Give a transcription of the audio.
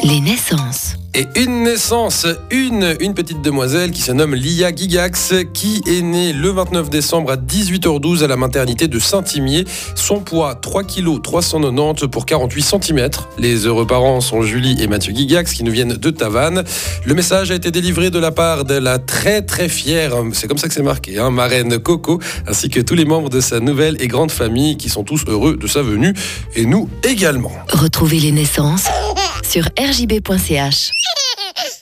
Les naissances. Et une naissance, une petite demoiselle qui se nomme Lia Gigax, qui est née le 29 décembre à 18h12 à la maternité de Saint-Imier. Son poids, 3 kg 390 pour 48 cm. Les heureux parents sont Julie et Mathieu Gigax qui nous viennent de Tavannes. Le message a été délivré de la part de la très fière, c'est comme ça que c'est marqué, marraine Coco, ainsi que tous les membres de sa nouvelle et grande famille qui sont tous heureux de sa venue, et nous également. Retrouvez les naissances sur rjb.ch.